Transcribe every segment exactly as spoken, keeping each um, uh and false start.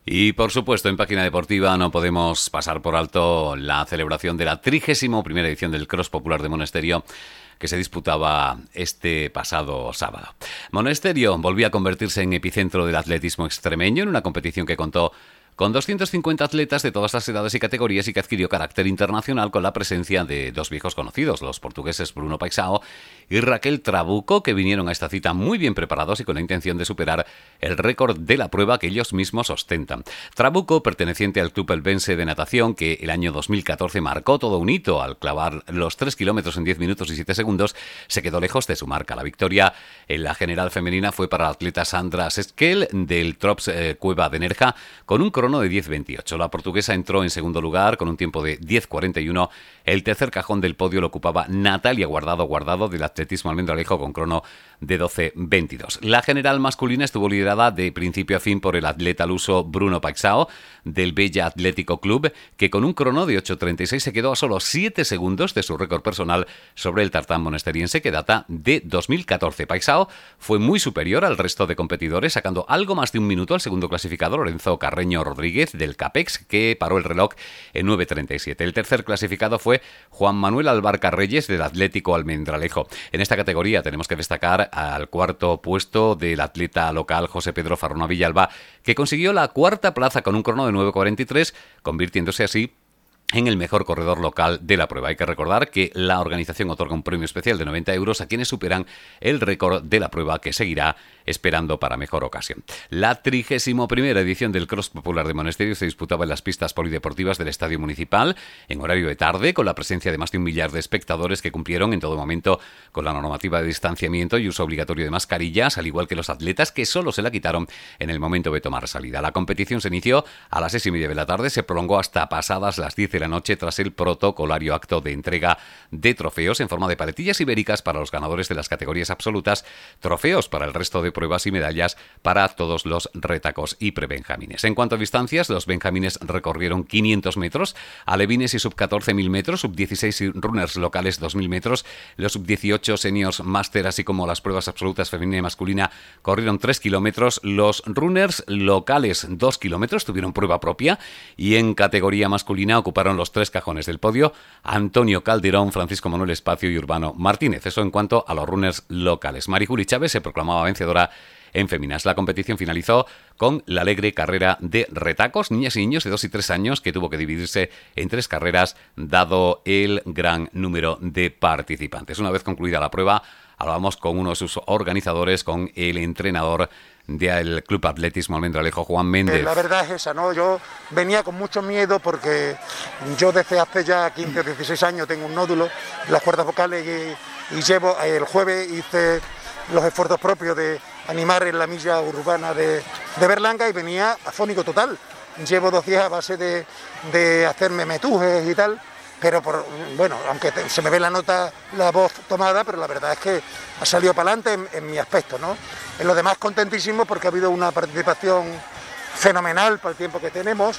Y por supuesto, en Página Deportiva no podemos pasar por alto la celebración de la trigésima primera edición del Cross Popular de Monesterio, que se disputaba este pasado sábado. Monesterio volvía a convertirse en epicentro del atletismo extremeño en una competición que contó con doscientos cincuenta atletas de todas las edades y categorías y que adquirió carácter internacional con la presencia de dos viejos conocidos, los portugueses Bruno Paixão y Raquel Trabuco, que vinieron a esta cita muy bien preparados y con la intención de superar el récord de la prueba que ellos mismos ostentan. Trabuco, perteneciente al Club Elvense de Natación, que el año dos mil catorce marcó todo un hito al clavar los tres kilómetros en diez minutos y siete segundos, se quedó lejos de su marca. La victoria en la general femenina fue para la atleta Sandra Seskel del Trops eh, Cueva de Nerja con un crono de diez veintiocho. La portuguesa entró en segundo lugar con un tiempo de diez cuarenta y uno. El tercer cajón del podio lo ocupaba Natalia Guardado Guardado del atletismo almendralejo con crono de doce veintidós. La general masculina estuvo liderada de principio a fin por el atleta luso Bruno Paixão del Bella Atlético Club, que con un crono de ocho treinta y seis se quedó a solo siete segundos de su récord personal sobre el tartán monesteriense, que data de dos mil catorce. Paixão fue muy superior al resto de competidores, sacando algo más de un minuto al segundo clasificado, Lorenzo Carreño Rodríguez del CAPEX, que paró el reloj en nueve treinta y siete. El tercer clasificado fue Juan Manuel Albarca Reyes del Atlético Almendralejo. En esta categoría tenemos que destacar al cuarto puesto del atleta local José Pedro Farrona Villalba, que consiguió la cuarta plaza con un crono de nueve cuarenta y tres, convirtiéndose así en el mejor corredor local de la prueba. Hay que recordar que la organización otorga un premio especial de noventa euros a quienes superan el récord de la prueba, que seguirá esperando para mejor ocasión. La trigésima primera edición del Cross Popular de Monesterio se disputaba en las pistas polideportivas del Estadio Municipal en horario de tarde, con la presencia de más de un millar de espectadores que cumplieron en todo momento con la normativa de distanciamiento y uso obligatorio de mascarillas, al igual que los atletas, que solo se la quitaron en el momento de tomar salida. La competición se inició a las seis y media de la tarde, se prolongó hasta pasadas las diez de la noche tras el protocolario acto de entrega de trofeos en forma de paletillas ibéricas para los ganadores de las categorías absolutas, trofeos para el resto de pruebas y medallas para todos los retacos y prebenjamines. En cuanto a distancias, los benjamines recorrieron quinientos metros, alevines y sub catorce mil metros, sub dieciséis y runners locales dos mil metros, los sub dieciocho seniors máster, así como las pruebas absolutas femenina y masculina, corrieron tres kilómetros, los runners locales dos kilómetros, tuvieron prueba propia, y en categoría masculina ocuparon los tres cajones del podio Antonio Calderón, Francisco Manuel Espacio y Urbano Martínez. Eso en cuanto a los runners locales. Marijuli Chávez se proclamaba vencedora en féminas. La competición finalizó con la alegre carrera de retacos, niñas y niños de dos y tres años, que tuvo que dividirse en tres carreras dado el gran número de participantes. Una vez concluida la prueba, hablamos con uno de sus organizadores, con el entrenador del Club Atletismo Almendralejo, Juan Méndez. La verdad es esa, ¿no? Yo venía con mucho miedo porque yo desde hace ya quince o dieciséis años tengo un nódulo en las cuerdas vocales y, y llevo, el jueves hice los esfuerzos propios de animar en la milla urbana de, de Berlanga y venía afónico total. Llevo dos días a base de, de hacerme metujes y tal, pero por, bueno, aunque te, se me ve la nota, la voz tomada, pero la verdad es que ha salido para adelante en, en mi aspecto, ¿no? En lo demás contentísimo porque ha habido una participación fenomenal para el tiempo que tenemos,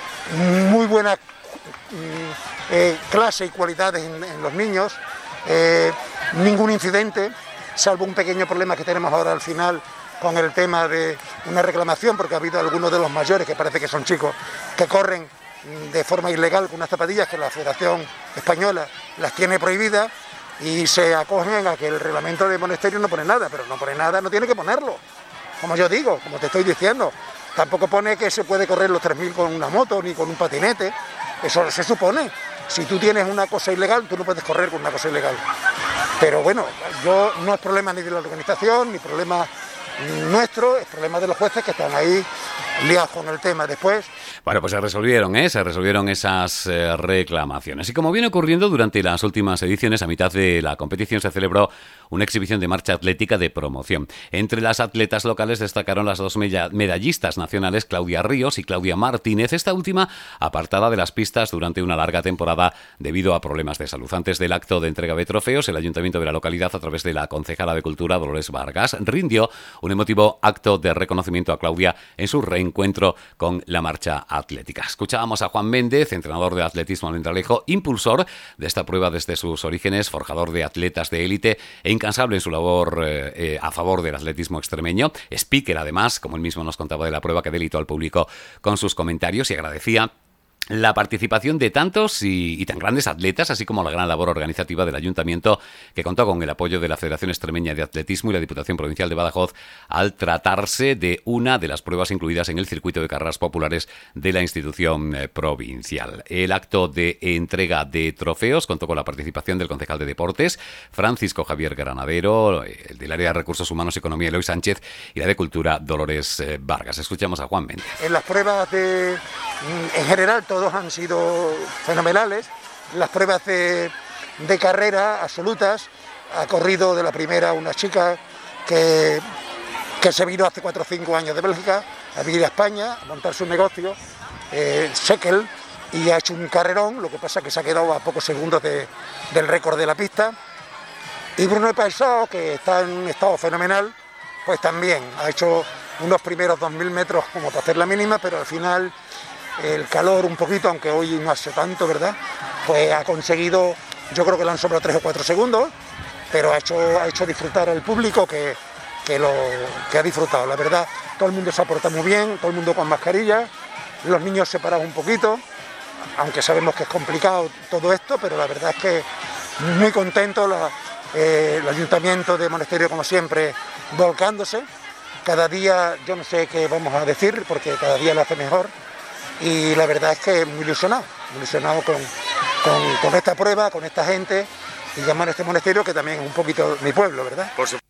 muy buena eh, clase y cualidades en, en los niños, eh, ningún incidente, salvo un pequeño problema que tenemos ahora al final con el tema de una reclamación, porque ha habido algunos de los mayores, que parece que son chicos, que corren de forma ilegal con unas zapatillas que la Federación Española las tiene prohibidas y se acogen a que el reglamento de Monesterio no pone nada, pero no pone nada, no tiene que ponerlo, como yo digo, como te estoy diciendo. Tampoco pone que se puede correr los tres mil con una moto ni con un patinete, eso se supone. Si tú tienes una cosa ilegal, tú no puedes correr con una cosa ilegal. Pero bueno, yo no es problema ni de la organización, ni problema nuestro, es problema de los jueces que están ahí liados con el tema. Después... Bueno, pues se resolvieron, ¿eh? Se resolvieron esas eh, reclamaciones. Y como viene ocurriendo durante las últimas ediciones, a mitad de la competición se celebró una exhibición de marcha atlética de promoción. Entre las atletas locales destacaron las dos medallistas nacionales, Claudia Ríos y Claudia Martínez, esta última apartada de las pistas durante una larga temporada debido a problemas de salud. Antes del acto de entrega de trofeos, el ayuntamiento de la localidad, a través de la concejala de Cultura, Dolores Vargas, rindió un emotivo acto de reconocimiento a Claudia en su reencuentro con la marcha atlética. Escuchábamos a Juan Méndez, entrenador de atletismo almendralejo, impulsor de esta prueba desde sus orígenes, forjador de atletas de élite e incansable en su labor eh, eh, a favor del atletismo extremeño. Speaker, además, como él mismo nos contaba de la prueba, que deleitó al público con sus comentarios y agradecía la participación de tantos y, y tan grandes atletas, así como la gran labor organizativa del Ayuntamiento, que contó con el apoyo de la Federación Extremeña de Atletismo y la Diputación Provincial de Badajoz al tratarse de una de las pruebas incluidas en el circuito de carreras populares de la institución eh, provincial. El acto de entrega de trofeos contó con la participación del concejal de Deportes, Francisco Javier Granadero, el del área de Recursos Humanos y Economía, Eloy Sánchez, y la de Cultura, Dolores eh, Vargas. Escuchamos a Juan Méndez. En las pruebas de, en general, todos han sido fenomenales. Las pruebas de, de carrera absolutas, ha corrido de la primera una chica que, que se vino hace cuatro o cinco años de Bélgica a vivir a España, a montar su negocio, eh, Shekel, y ha hecho un carrerón, lo que pasa es que se ha quedado a pocos segundos de, del récord de la pista. Y Bruno Paisao, que está en un estado fenomenal, pues también ha hecho unos primeros dos mil metros como para hacer la mínima, pero al final el calor un poquito, aunque hoy no hace tanto, ¿verdad? Pues ha conseguido, yo creo que le han sobrado tres o cuatro segundos, pero ha hecho, ha hecho disfrutar al público que, que, lo, que ha disfrutado. La verdad, todo el mundo se ha portado muy bien, todo el mundo con mascarilla, los niños separados un poquito, aunque sabemos que es complicado todo esto, pero la verdad es que muy contento, la, eh, el Ayuntamiento de Monesterio, como siempre, volcándose. Cada día, yo no sé qué vamos a decir, porque cada día lo hace mejor. Y la verdad es que muy ilusionado, muy ilusionado con, con, con esta prueba, con esta gente, y llamar a este monasterio que también es un poquito mi pueblo, ¿verdad? Por supuesto.